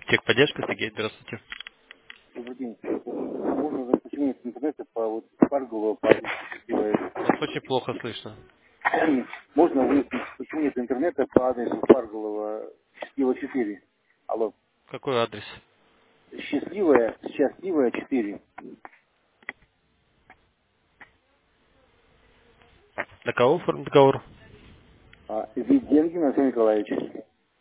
Техподдержка, Сергей, здравствуйте. Добрый день. Можно заключение с интернета по вот Фаргово, по адресу счастливая. Вас очень плохо слышно. Можно выяснить, почему нет интернета по адресу Фарголова счастливая 4. Алло. Какой адрес? Счастливая 4. На кого оформлен договор? Вид деньги, Анатолий Николаевич.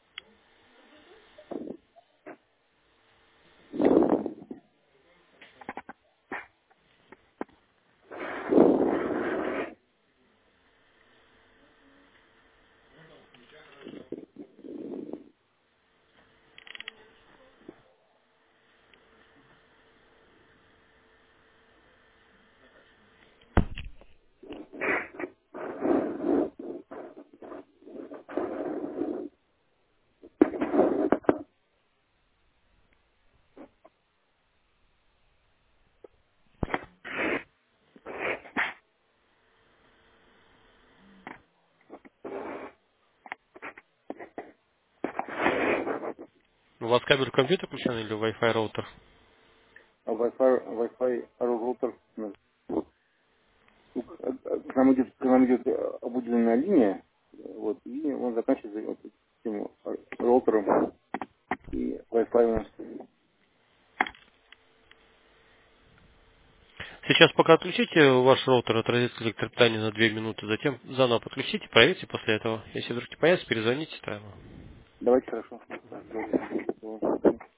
У вас кабель в компьютер включен или Wi-Fi роутер? Wi-Fi роутер. К нам идет обуделенная линия. Вот, и он заканчивается вот этим роутером и Wi-Fi у нас. Сейчас пока отключите ваш роутер от розетки электропитания на 2 минуты, затем заново подключите, проверьте после этого. Если вдруг не появится, перезвоните. Давайте хорошо. Так, давайте.